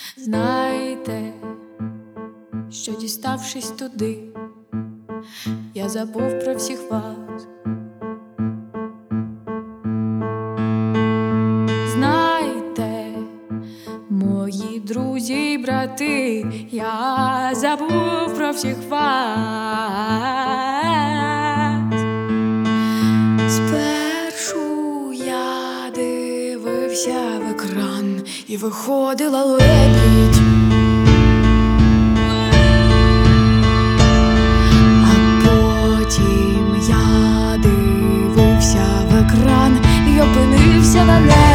Знайте, що діставшись туди, я забув про всіх вас. Знайте, мої друзі й брати, я забув про всіх вас. Спершу я дивився в екран і виходила лебідь, а потім я дивився в екран і опинився на небі.